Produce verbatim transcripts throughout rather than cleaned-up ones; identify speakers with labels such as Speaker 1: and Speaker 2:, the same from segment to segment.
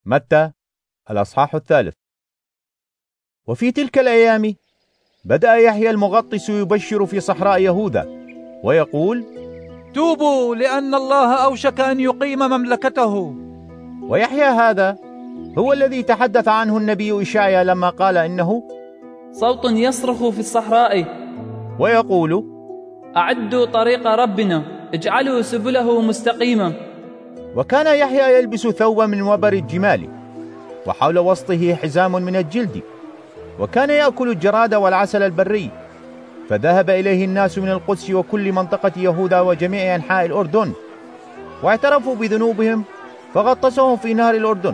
Speaker 1: متى الأصحاح الثالث. وفي تلك الأيام بدأ يحيى المغطس يبشر في صحراء يهوذا ويقول:
Speaker 2: توبوا لأن الله أوشك أن يقيم مملكته.
Speaker 1: ويحيى هذا هو الذي تحدث عنه النبي إشعياء لما قال إنه
Speaker 3: صوت يصرخ في الصحراء
Speaker 1: ويقول:
Speaker 3: أعدوا طريق ربنا، اجعلوا سبله مستقيمة.
Speaker 1: وكان يحيى يلبس ثوبا من وبر الجمال، وحول وسطه حزام من الجلد، وكان يأكل الجراد والعسل البري. فذهب إليه الناس من القدس وكل منطقة يهوذا وجميع أنحاء الأردن، واعترفوا بذنوبهم فغطسهم في نهر الأردن.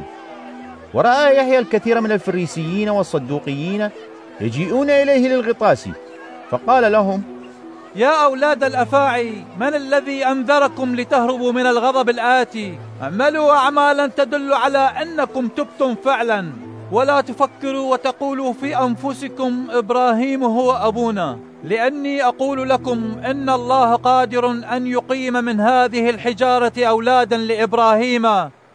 Speaker 1: ورأى يحيى الكثير من الفريسيين والصدوقيين يجيئون إليه للغطاس، فقال لهم:
Speaker 2: يا أولاد الأفاعي، من الذي أنذركم لتهربوا من الغضب الآتي؟ اعملوا أعمالا تدل على أنكم تبتم فعلا، ولا تفكروا وتقولوا في أنفسكم إبراهيم هو أبونا، لأني أقول لكم إن الله قادر أن يقيم من هذه الحجارة أولادا لإبراهيم.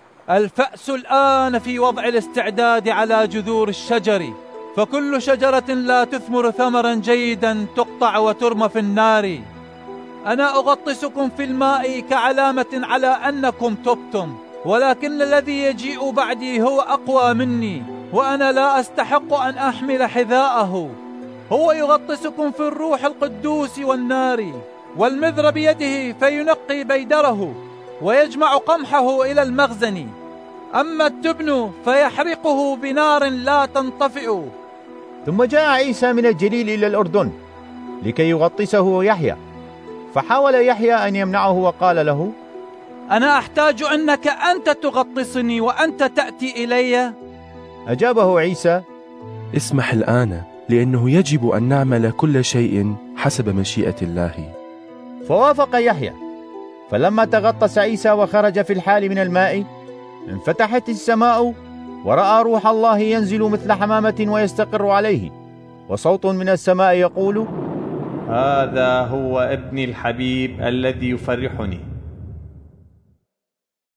Speaker 2: الفأس الآن في وضع الاستعداد على جذور الشجر، فكل شجرة لا تثمر ثمرا جيدا تقطع وترمى في النار. أنا أغطسكم في الماء كعلامة على أنكم تبتم، ولكن الذي يجيء بعدي هو أقوى مني، وأنا لا أستحق أن أحمل حذاءه. هو يغطسكم في الروح القدوس والنار، والمذر بيده فينقي بيدره ويجمع قمحه إلى المخزن، أما التبن فيحرقه بنار لا تنطفئ.
Speaker 1: ثم جاء عيسى من الجليل إلى الأردن لكي يغطسه يحيى، فحاول يحيى أن يمنعه وقال له:
Speaker 2: أنا أحتاج أنك أنت تغطسني وأنت تأتي إلي؟
Speaker 1: أجابه عيسى:
Speaker 4: اسمح الآن، لأنه يجب أن نعمل كل شيء حسب مشيئة الله.
Speaker 1: فوافق يحيى. فلما تغطس عيسى وخرج في الحال من الماء، انفتحت السماء، ورأى روح الله ينزل مثل حمامة ويستقر عليه، وصوت من السماء يقول:
Speaker 5: هذا هو ابني الحبيب الذي يفرحني،